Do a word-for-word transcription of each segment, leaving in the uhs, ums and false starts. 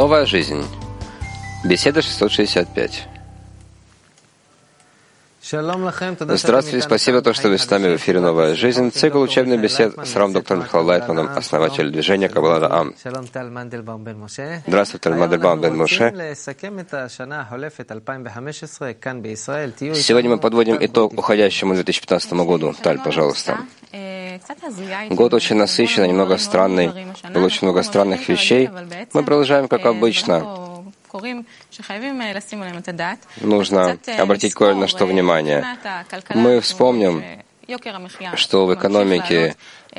Новая жизнь. Беседа шестьсот шестьдесят пять. Здравствуйте, спасибо, то, что вы с нами в эфире «Новая жизнь». Цикл учебных бесед с рав. Доктором Михаилом Лайтманом, основатель движения Каббала Даам. Здравствуйте, Таль Мандельбаум бен Моше. Сегодня мы подводим итог уходящему две тысячи пятнадцатому году. Таль, пожалуйста. Год очень насыщенный, немного странный. Было очень много странных вещей. Мы продолжаем, как обычно. Нужно обратить кое на что внимание. Мы вспомним, что в экономике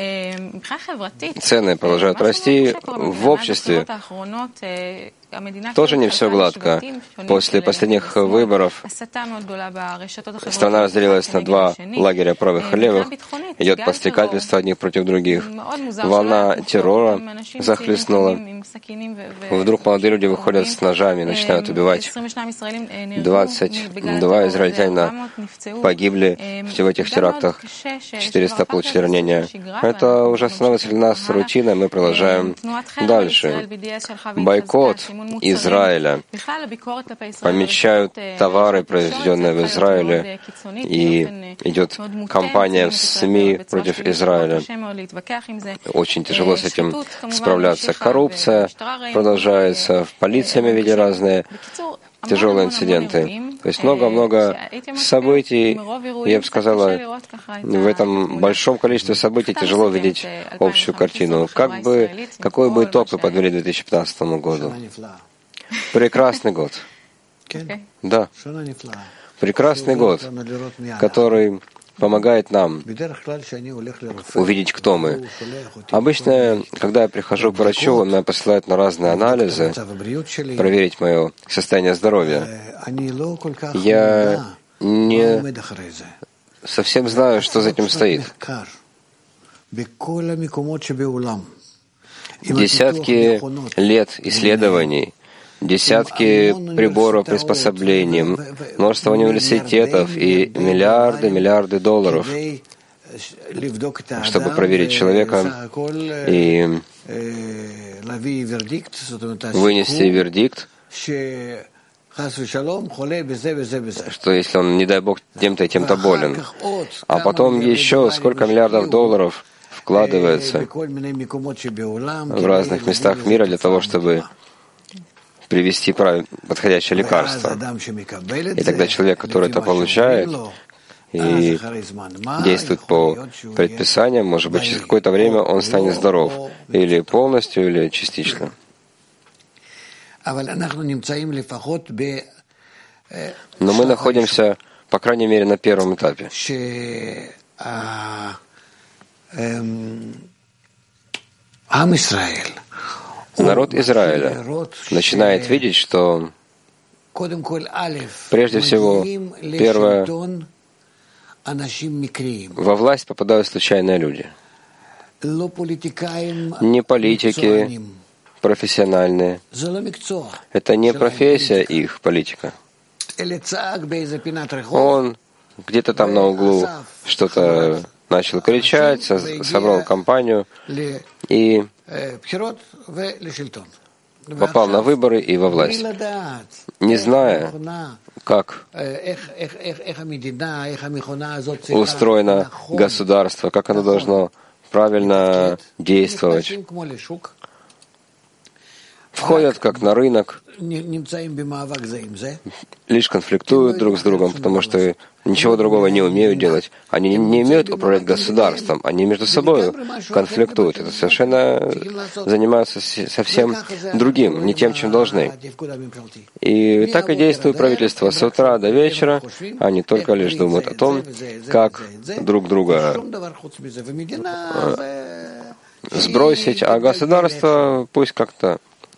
цены продолжают расти, в обществе тоже не все гладко. После последних выборов страна разделилась на два лагеря правых и левых. Идет подстрекательство одних против других. Волна террора захлестнула. Вдруг молодые люди выходят с ножами и начинают убивать. двадцать два израильтянина погибли в этих терактах. четыреста получили ранения. Это уже становится для нас рутиной. Мы продолжаем дальше. Бойкот Израиля. Помечают товары, произведенные в Израиле, и идет кампания в СМИ против Израиля. Очень тяжело с этим справляться. Коррупция продолжается, в полиции мы видели разные тяжелые инциденты. То есть много-много событий, я бы сказала, в этом большом количестве событий тяжело видеть общую картину. Как бы, какой бы итог вы подвели две тысячи пятнадцатому году? Прекрасный год. Да. Прекрасный год, который помогает нам увидеть, кто мы. Обычно, когда я прихожу к врачу, он меня посылает на разные анализы, проверить мое состояние здоровья. Я не совсем знаю, что за этим стоит. Десятки лет исследований, десятки приборов, приспособлений, множество университетов и миллиарды, миллиарды долларов, чтобы проверить человека и вынести вердикт, что если он, не дай Бог, тем-то и тем-то болен. А потом еще сколько миллиардов долларов вкладывается в разных местах мира для того, чтобы привести подходящее лекарство. И тогда человек, который это получает и действует по предписаниям, может быть, через какое-то время он станет здоров. Или полностью, или частично. Но мы находимся, по крайней мере, на первом этапе. Народ Израиля начинает видеть, что прежде всего, первое, во власть попадают случайные люди. Не политики профессиональные. Это не профессия их, политика. Он где-то там на углу что-то начал кричать, собрал компанию и попал на выборы и во власть, не зная, как устроено государство, как оно должно правильно действовать. Входят как на рынок, лишь конфликтуют друг с другом, потому что ничего другого не умеют делать. Они не умеют управлять государством, они между собой конфликтуют. Это совершенно занимаются совсем другим, не тем, чем должны. И так и действует правительство с утра до вечера. Они только лишь думают о том, как друг друга сбросить, а государство пусть как-то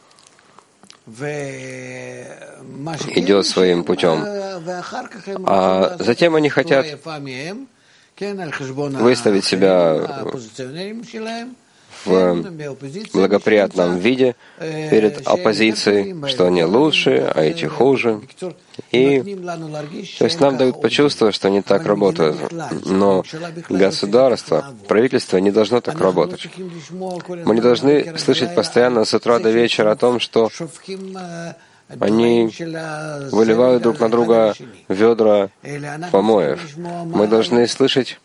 идет своим путем. А затем они хотят выставить себя в благоприятном виде перед оппозицией, что они лучше, а эти хуже. И, то есть нам дают почувствовать, что они так работают. Но государство, правительство не должно так работать. Мы не должны слышать постоянно с утра до вечера о том, что они выливают друг на друга ведра помоев. Мы должны слышать,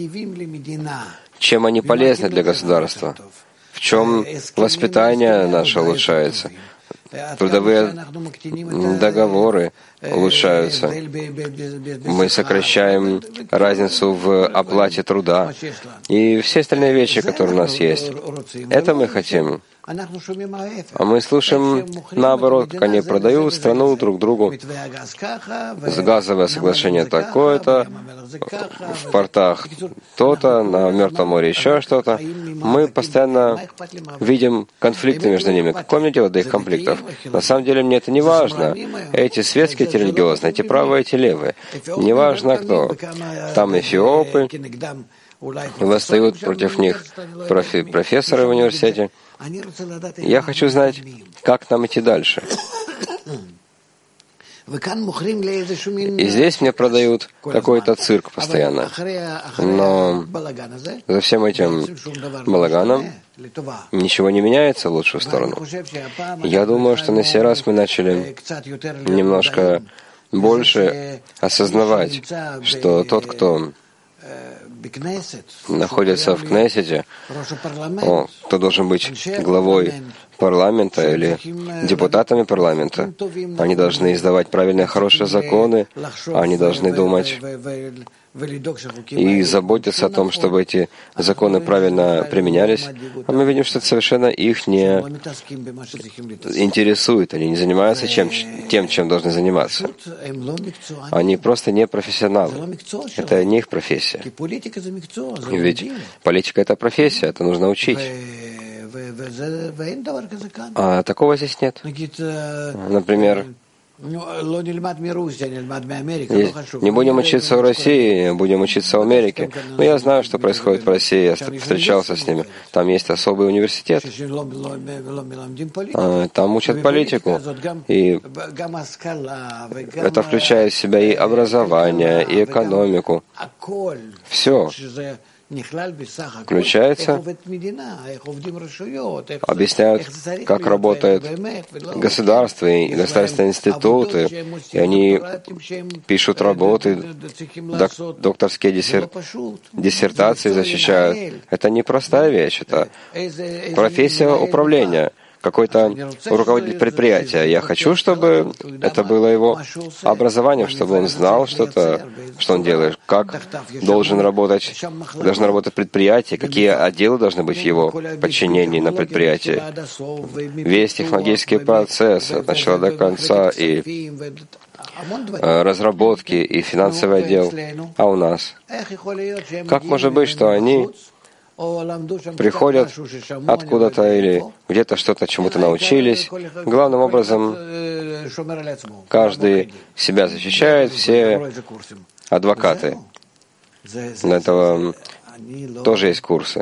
чем они полезны для государства, в чем воспитание наше улучшается, трудовые договоры улучшаются, мы сокращаем разницу в оплате труда и все остальные вещи, которые у нас есть. Это мы хотим. А мы слушаем наоборот, как они продают страну друг другу. Газовое соглашение такое-то, в портах то-то, на Мертвом море еще что-то. Мы постоянно видим конфликты между ними. Какое мне дело до их конфликтов? На самом деле мне это не важно. Эти светские, эти религиозные, эти правые, эти левые. Не важно кто. Там эфиопы, восстают против них профи- профессоры в университете. Я хочу знать, как нам идти дальше. И здесь мне продают какой-то цирк постоянно. Но за всем этим балаганом ничего не меняется в лучшую сторону. Я думаю, что на сей раз мы начали немножко больше осознавать, что тот, кто находится в Кнессете, о, кто должен быть главой парламента или депутатами парламента. Они должны издавать правильные, хорошие законы, они должны думать и заботиться о том, чтобы эти законы правильно применялись. А мы видим, что это совершенно их не интересует. Они не занимаются чем, тем, чем должны заниматься. Они просто не профессионалы. Это не их профессия. Ведь политика — это профессия, это нужно учить. А такого здесь нет. Например, не будем учиться в России, будем учиться в Америке. Но я знаю, что происходит в России, я встречался с ними. Там есть особый университет. Там учат политику. И это включает в себя и образование, и экономику. Все включается, объясняют, как работает государство и государственные институты, и они пишут работы, док, докторские диссер, диссертации защищают. Это не простая вещь, это профессия управления. Какой-то руководитель предприятия. Я хочу, чтобы это было его образованием, чтобы он знал что-то, что он делает, как должен работать, должно работать предприятие, какие отделы должны быть в его подчинении на предприятии. Весь технологический процесс от начала до конца, и разработки, и финансовый отдел. А у нас? Как может быть, что они приходят откуда-то или где-то что-то чему-то научились. Главным образом, каждый себя защищает, все адвокаты. Для этого тоже есть курсы.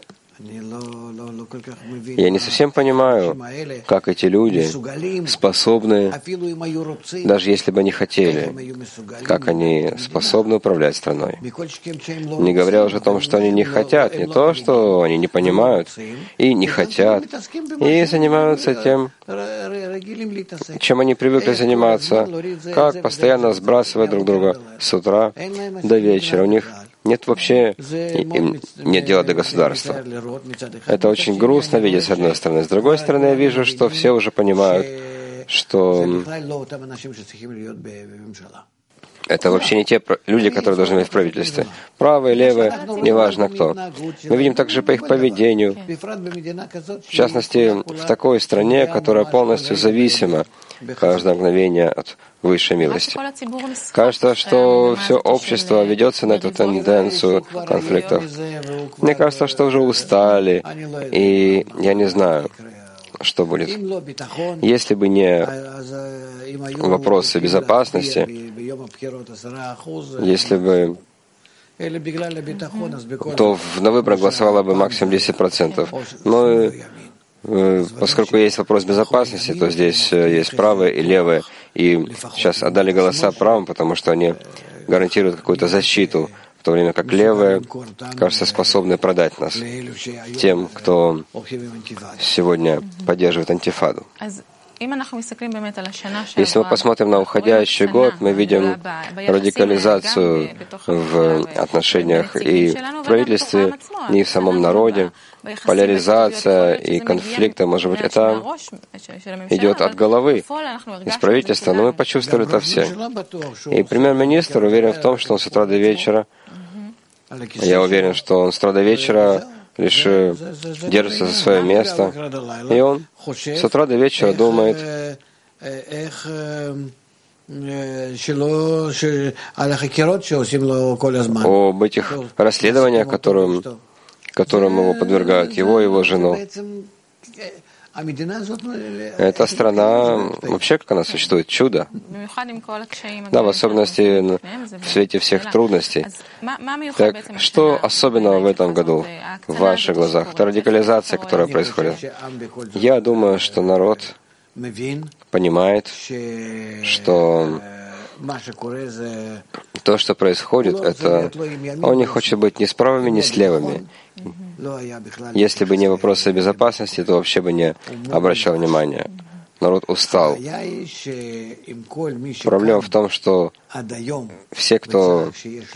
Я не совсем понимаю, как эти люди способны, даже если бы они хотели, как они способны управлять страной. Не говоря уже о том, что они не хотят, не то, что они не понимают и не хотят, и занимаются тем, чем они привыкли заниматься, как постоянно сбрасывать друг друга с утра до вечера. У них нет вообще, им нет дела до государства. Это очень грустно видеть с одной стороны. С другой стороны, я вижу, что все уже понимают, что это вообще не те люди, которые должны быть в правительстве. Правые, левые, неважно кто. Мы видим также по их поведению, в частности, в такой стране, которая полностью зависима каждое мгновение от высшей милости. Кажется, что все общество ведется на эту тенденцию конфликтов. Мне кажется, что уже устали, и я не знаю, что будет. Если бы не вопросы безопасности, если бы то на выборах голосовало бы максимум десять процентов. Но поскольку есть вопрос безопасности, то здесь есть правые и левые. И сейчас отдали голоса правым, потому что они гарантируют какую-то защиту, в то время как левые, кажется, способны продать нас тем, кто сегодня поддерживает антифаду. Если мы посмотрим на уходящий год, мы видим радикализацию в отношениях и в правительстве, и в самом народе, поляризация и конфликты. Может быть, это идет от головы, из правительства, но мы почувствовали это все. И премьер-министр уверен в том, что он с утра до вечера, я уверен, что он с утра до вечера лишь держится за свое место, и он с утра до вечера думает, об этих расследованиях, которым, которым его подвергают, его и его жену. Эта страна, вообще, как она существует, чудо. Да, в особенности в свете всех трудностей. Так, что особенного в этом году в ваших глазах? Это радикализация, которая происходит. Я думаю, что народ понимает, что то, что происходит, это он не хочет быть ни с правыми, ни с левыми. Если бы не вопросы безопасности, то вообще бы не обращал внимания. Народ устал. Проблема в том, что все, кто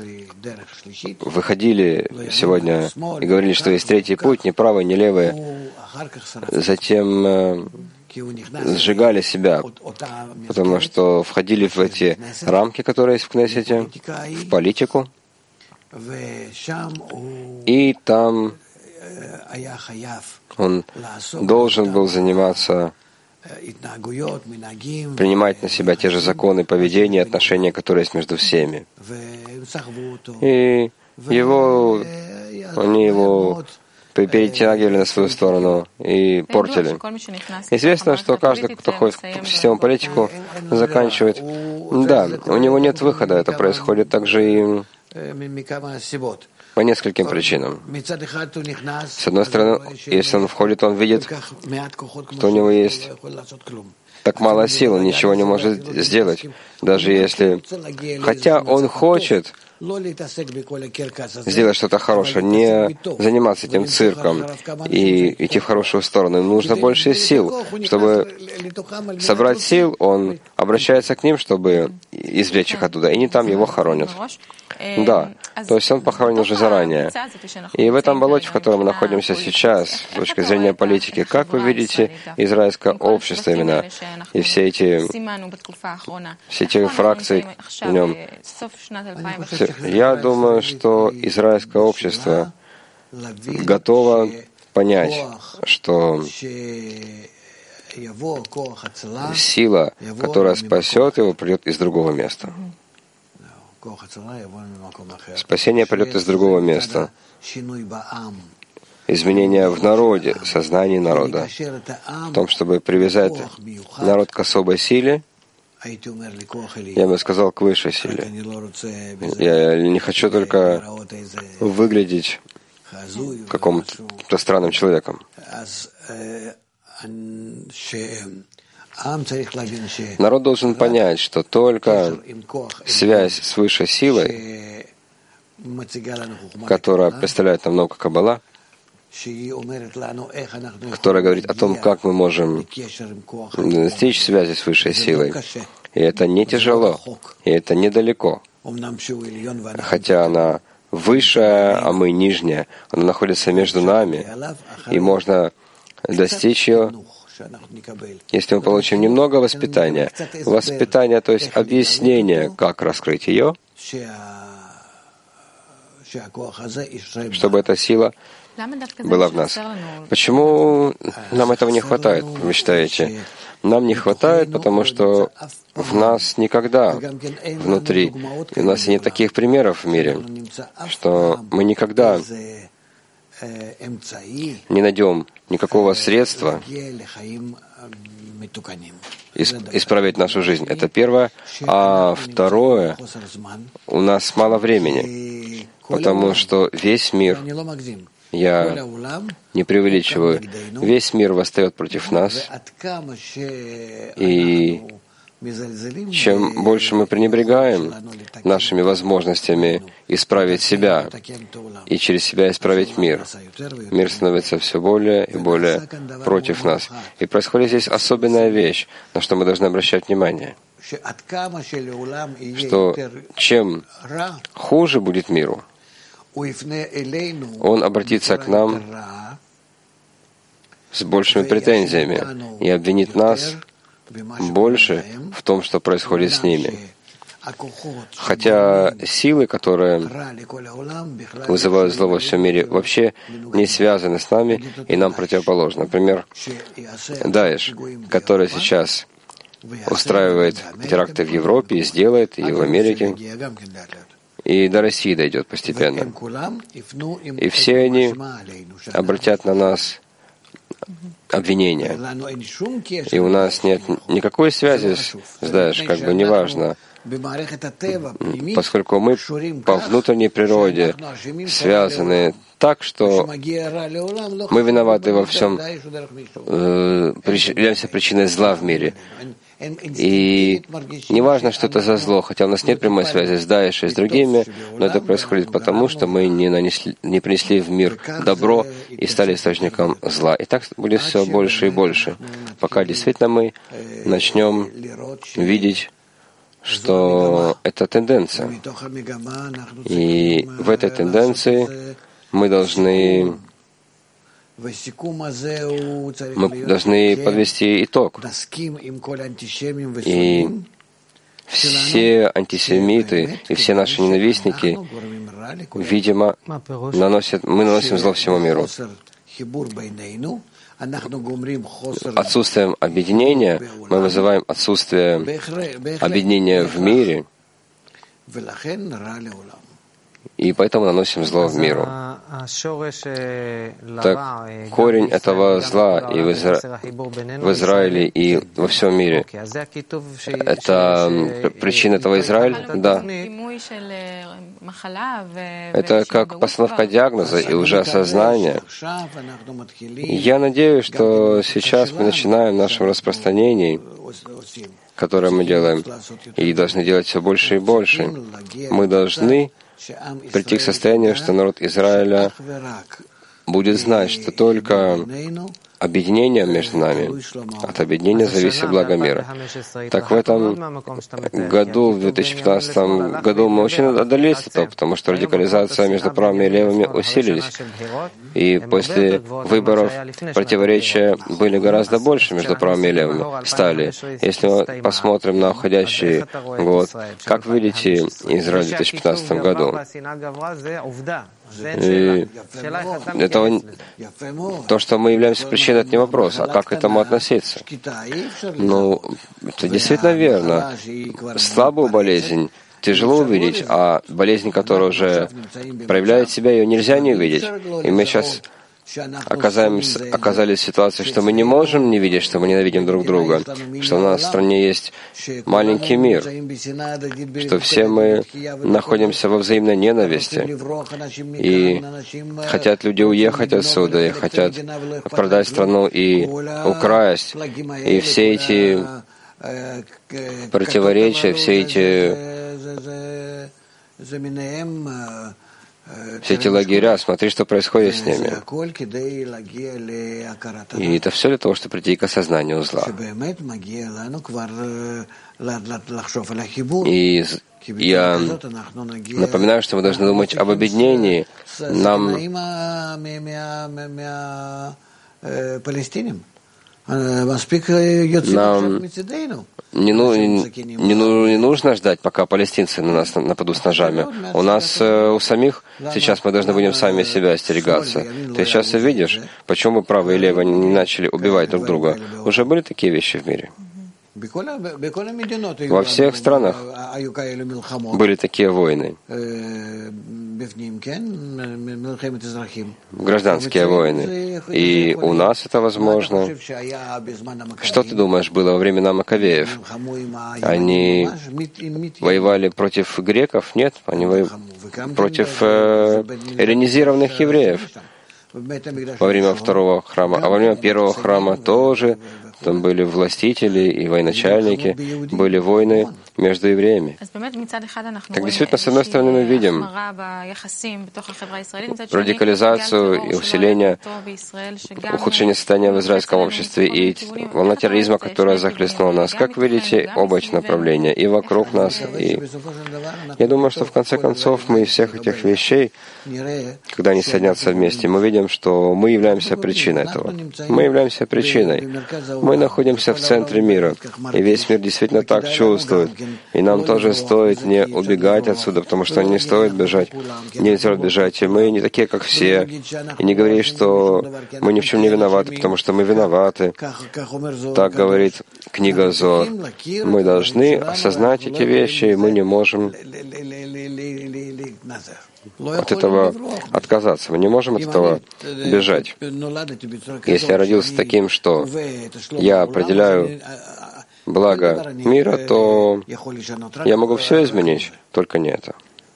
выходили сегодня и говорили, что есть третий путь, ни правый, ни левый, затем сжигали себя, потому что входили в эти рамки, которые есть в Кнессете, в политику, и там он должен был заниматься, принимать на себя те же законы поведения, отношения, которые есть между всеми. И его, они его перетягивали на свою сторону и портили. Известно, что каждый, кто ходит в систему политику, заканчивает. Да, у него нет выхода. Это происходит также и по нескольким причинам. С одной стороны, если он входит, он видит, что у него есть так мало сил, он ничего не может сделать. Даже если... Хотя он хочет сделать что-то хорошее, не заниматься этим цирком и идти в хорошую сторону. Им нужно больше сил. Чтобы собрать сил, он обращается к ним, чтобы извлечь их оттуда, и не там его хоронят. Да, то есть он похоронен уже заранее. И в этом болоте, в котором мы находимся сейчас, с точки зрения политики, как вы видите израильское общество именно, и все эти, все эти фракции в нем? Я думаю, что израильское общество готово понять, что сила, которая спасет его, придет из другого места. Спасение придет из другого места. Изменение в народе, сознании народа, в том, чтобы привязать народ к особой силе, я бы сказал, к высшей силе. Я не хочу только выглядеть каким-то странным человеком. Народ должен понять, что только связь с высшей силой, которая представляет нам наука Каббала, которая говорит о том, как мы можем достичь связи с высшей силой. И это не тяжело, и это недалеко. Хотя она высшая, а мы нижняя. Она находится между нами, и можно достичь ее, если мы получим немного воспитания. Воспитание, то есть объяснение, как раскрыть ее, чтобы эта сила была в нас. Почему нам этого не хватает, вы считаете? Нам не хватает, потому что в нас никогда внутри, у нас нет таких примеров в мире, что мы никогда не найдем никакого средства исправить нашу жизнь. Это первое. А второе, у нас мало времени. потому что весь мир, я не преувеличиваю, весь мир восстает против нас, и чем больше мы пренебрегаем нашими возможностями исправить себя и через себя исправить мир, мир становится все более и более против нас. И происходит здесь особенная вещь, на что мы должны обращать внимание, что чем хуже будет миру, он обратится к нам с большими претензиями и обвинит нас больше в том, что происходит с ними. Хотя силы, которые вызывают зло во всем мире, вообще не связаны с нами и нам противоположны. Например, Даиш, который сейчас устраивает теракты в Европе и сделает, и в Америке, и до России дойдет постепенно. И все они обратят на нас обвинения. И у нас нет никакой связи с, знаешь, как бы неважно, поскольку мы по внутренней природе связаны так, что мы виноваты во всем, э, являемся причиной зла в мире. И не важно, что это за зло, хотя у нас нет прямой связи с Даиш и с другими, но это происходит потому, что мы не, нанесли, не принесли в мир добро и стали источником зла. И так будет все больше и больше, пока действительно мы начнем видеть, что это тенденция. И в этой тенденции мы должны Мы должны подвести итог. И все антисемиты и все наши ненавистники, видимо, наносят, мы наносим зло всему миру. Отсутствием объединения мы вызываем отсутствие объединения в мире, и поэтому наносим зло в миру. Так корень этого зла и в, Изра... в Израиле, и во всем мире, это причина этого Израиль? Да. Это как постановка диагноза и уже осознание. Я надеюсь, что сейчас мы начинаем в нашем распространении, которое мы делаем, и должны делать все больше и больше. Мы должны прийти к состоянию, что народ Израиля будет знать, что только объединение между нами, от объединения зависит благо мира. Так в этом году, в две тысячи пятнадцатом году, мы очень отдалились от этого, потому что радикализация между правыми и левыми усилились. И после выборов противоречия были гораздо больше между правыми и левыми. Стали. Если мы посмотрим на уходящий год, как вы видите Израиль в две тысячи пятнадцатом году? И это, то, что мы являемся причиной, это не вопрос, а как к этому относиться? Ну, это действительно верно. Слабую болезнь тяжело увидеть, а болезнь, которая уже проявляет себя, ее нельзя не увидеть. И мы сейчас оказались, оказались в ситуации, что мы не можем не видеть, что мы ненавидим друг друга, что у нас в стране есть маленький мир, что все мы находимся во взаимной ненависти, и хотят люди уехать отсюда, и хотят продать страну и украсть, и все эти противоречия, все эти все эти лагеря, смотри, что происходит с ними. И это все для того, чтобы прийти к осознанию зла. И я напоминаю, что мы должны думать об объединении. Нам Нам не, ну, не, ну, не нужно ждать, пока палестинцы на нас нападут с ножами. У нас э, у самих сейчас мы должны будем сами себя остерегаться. Ты сейчас видишь, почему правые и левые не начали убивать друг друга. Уже были такие вещи в мире. Во всех странах были такие войны. гражданские войны. И у нас это возможно. Что ты думаешь, было во времена Маковеев? Они воевали против греков? Нет, они воевали против э, эллинизированных евреев во время второго храма. А во время первого храма тоже там были властители и военачальники, были войны между евреями. Так действительно, с одной стороны, мы видим радикализацию и усиление, ухудшение состояния в израильском обществе и волна терроризма, которая захлестнула нас. Как видите, оба эти направления и вокруг нас. И я думаю, что в конце концов мы из всех этих вещей, когда они соединятся вместе, мы видим, что мы являемся причиной этого. Мы являемся причиной. Мы находимся в центре мира, и весь мир действительно так чувствует. И нам тоже стоит не убегать отсюда, потому что не стоит бежать. Нельзя бежать. И мы не такие, как все. И не говори, что мы ни в чем не виноваты, потому что мы виноваты. Так говорит книга Зоар. Мы должны осознать эти вещи, и мы не можем от этого отказаться. Мы не можем от этого бежать. Если я родился таким, что я определяю благо мира, то я могу все изменить, только не это.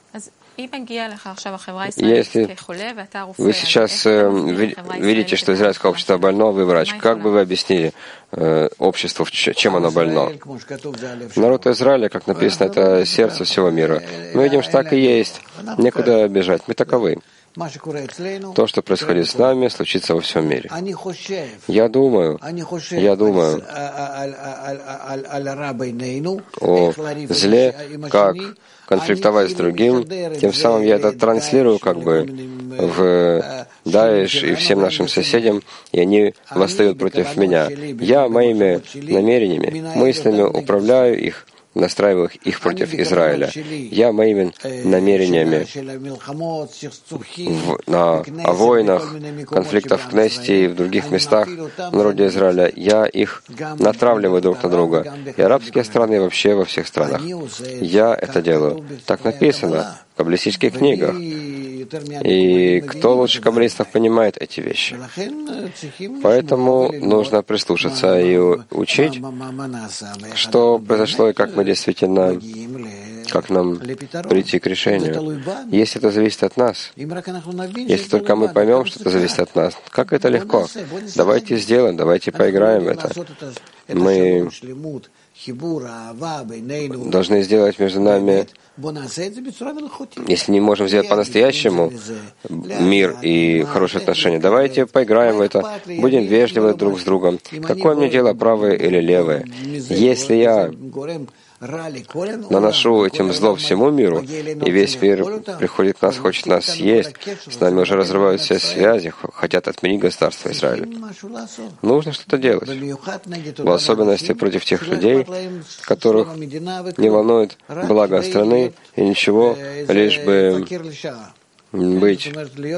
Если вы сейчас э, видите, что израильское общество больно, вы врач, как бы вы объяснили э, обществу, чем оно больно? Народ Израиля, как написано, это сердце всего мира. Мы видим, что так и есть. Некуда бежать. Мы таковы. То, что происходит с нами, случится во всем мире. Я думаю, я думаю о зле, как конфликтовать с другим, тем самым я это транслирую как бы в Даиш и всем нашим соседям, и они восстают против меня. Я моими намерениями, мыслями управляю их, настраиваю их против Израиля. Я моими намерениями в, на, о войнах, конфликтах в Кнессете и в других местах в народе Израиля, я их натравливаю друг на друга. И арабские страны вообще во всех странах. Я это делаю. Так написано в каббалистических книгах. И кто лучше каббалистов понимает эти вещи? Поэтому нужно прислушаться и учить, что произошло и как мы действительно, как нам прийти к решению. Если это зависит от нас, если только мы поймем, что это зависит от нас, как это легко. Давайте сделаем, давайте поиграем в это. Мы должны сделать между нами, если не можем сделать по-настоящему мир и хорошие отношения, давайте поиграем в это, будем вежливы друг с другом. Какое мне дело, правое или левое? Если я наношу этим зло всему миру, и весь мир приходит к нас, хочет нас съесть, с нами уже разрывают все связи, хотят отменить государство Израиля. Нужно что-то делать. В особенности против тех людей, которых не волнует благо страны и ничего, лишь бы быть,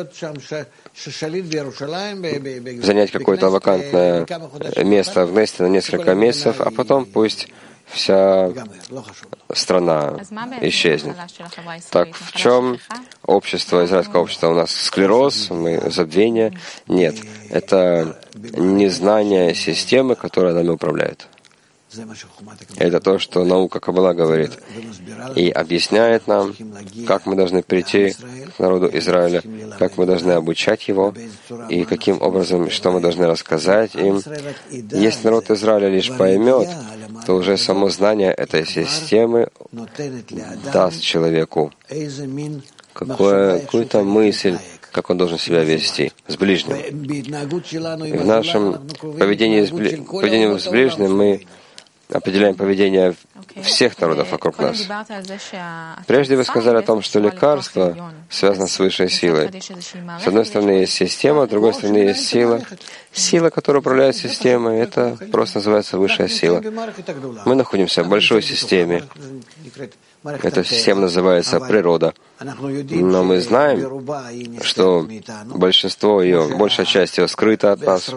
занять какое-то вакантное место в Кнессете на несколько месяцев, а потом пусть вся страна исчезнет. Так в чем общество, израильское общество? У нас склероз, мы забвение? Нет. Это незнание системы, которая нами управляет. Это то, что наука Каббала говорит и объясняет нам, как мы должны прийти к народу Израиля, как мы должны обучать его и каким образом, что мы должны рассказать им. Если народ Израиля лишь поймет, то уже само знание этой системы даст человеку какое, какую-то мысль, как он должен себя вести с ближним. И в нашем поведении с, бли... поведении с ближним мы определяем поведение всех народов вокруг нас. Прежде вы сказали о том, что лекарство связано с высшей силой. С одной стороны есть система, с другой стороны есть сила. Сила, которая управляет системой, это просто называется высшая сила. Мы находимся в большой системе. Эта система называется природа. Но мы знаем, что большинство ее, большая часть ее скрыта от нас.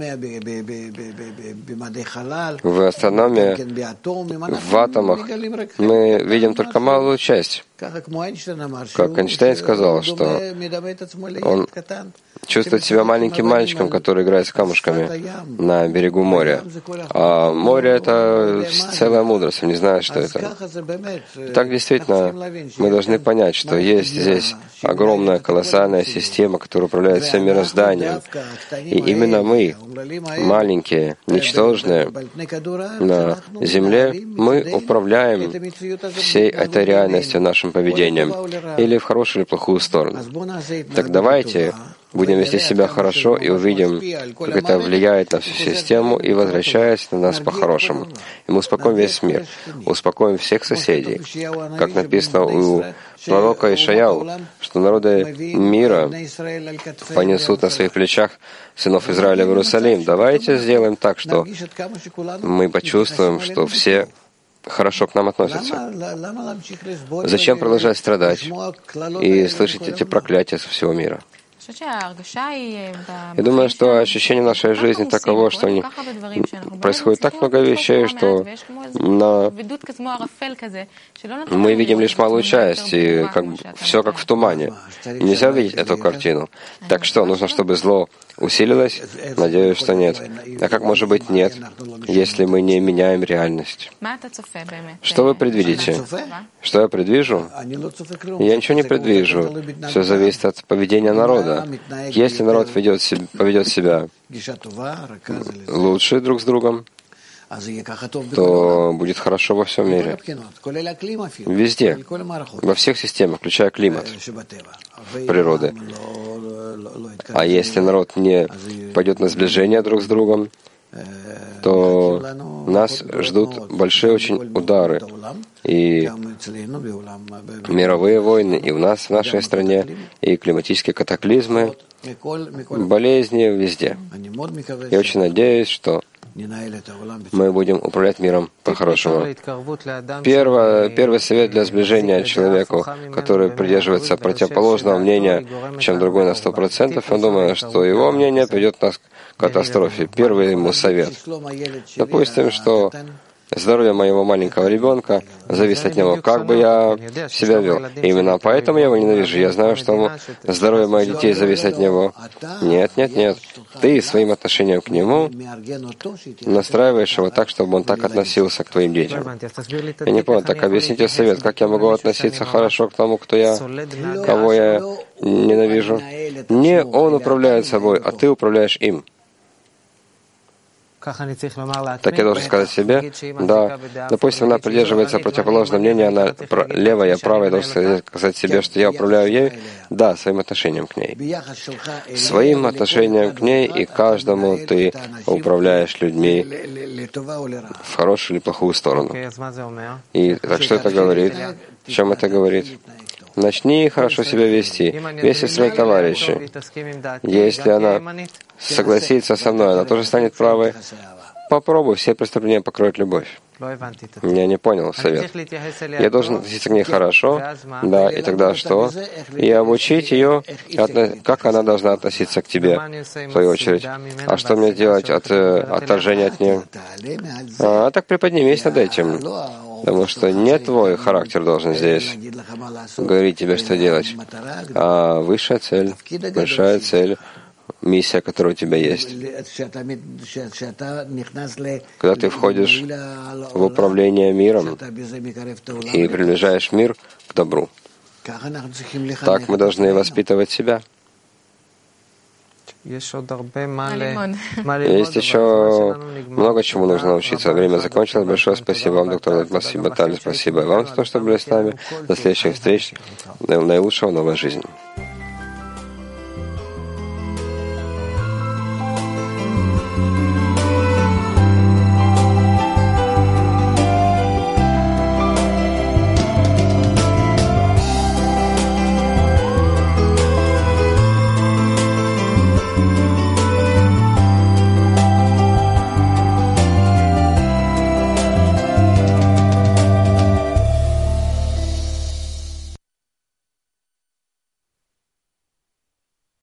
В астрономии, в атомах мы видим только малую часть. Как Эйнштейн сказал, что он чувствует себя маленьким мальчиком, который играет с камушками на берегу моря. А море — это целая мудрость, он не знает, что это. И так действительно мы должны понять, что есть здесь огромная, колоссальная система, которая управляет всем мирозданием. И именно мы, маленькие, ничтожные, на Земле, мы управляем всей этой реальностью, нашим поведением, или в хорошую или плохую сторону. Так давайте будем вести себя хорошо и увидим, как это влияет на всю систему и возвращается на нас по-хорошему. И мы успокоим весь мир, успокоим всех соседей. Как написано у пророка Ишаяу, что народы мира понесут на своих плечах сынов Израиля в Иерусалим. Давайте сделаем так, что мы почувствуем, что все хорошо к нам относятся. Зачем продолжать страдать и слышать эти проклятия со всего мира? Я думаю, что ощущение нашей жизни таково, что не... происходит так много вещей, что на... мы видим лишь малую часть, и как... все как в тумане. Нельзя видеть эту картину. Так что, нужно, чтобы зло усилилось? Надеюсь, что нет. А как может быть нет, если мы не меняем реальность? Что вы предвидите? Что я предвижу? Я ничего не предвижу. Все зависит от поведения народа. Если народ ведет себя, поведет себя лучше друг с другом, то будет хорошо во всем мире. Везде, во всех системах, включая климат природы. А если народ не пойдет на сближение друг с другом, то нас ждут большие очень удары. И мировые войны и у нас, в нашей стране, и климатические катаклизмы, болезни везде. Я очень надеюсь, что мы будем управлять миром по-хорошему. Первое, первый совет для сближения человеку, который придерживается противоположного мнения, чем другой на сто процентов, он думает, что его мнение приведет нас к катастрофе. Первый ему совет. Допустим, что здоровье моего маленького ребенка зависит от него, как бы я себя вел. И именно поэтому я его ненавижу. Я знаю, что здоровье моих детей зависит от него. Нет, нет, нет. Ты своим отношением к нему настраиваешь его так, чтобы он так относился к твоим детям. Я не понял, так объясните совет, как я могу относиться хорошо к тому, кто я, кого я ненавижу. Не он управляет собой, а ты управляешь им. Так я должен сказать себе, да, допустим, она придерживается противоположного мнения, она левая, правая, я должен сказать себе, что я управляю ей, да, своим отношением к ней. Своим отношением к ней, и каждому ты управляешь людьми в хорошую или плохую сторону. И так что это говорит? О чем это говорит? Начни хорошо себя вести, вести своих товарищей. Если она согласится со мной, она тоже станет правой. Попробуй, все преступления покроет любовь. Я не понял совет. Я должен относиться к ней хорошо, да, и тогда что? И обучить ее, как она должна относиться к тебе, в свою очередь. А что мне делать от отторжения от нее? А так приподнимись над этим. Потому что не твой характер должен здесь говорить тебе, что делать, а высшая цель, большая цель, миссия, которая у тебя есть. Когда ты входишь в управление миром и приближаешь мир к добру, так мы должны воспитывать себя. Есть еще много чему нужно научиться. Время закончилось. Большое спасибо вам, доктор. Спасибо, Тали. Спасибо вам за то, что были с нами. До следующих встреч. Наилучшего новой жизни. Thank you.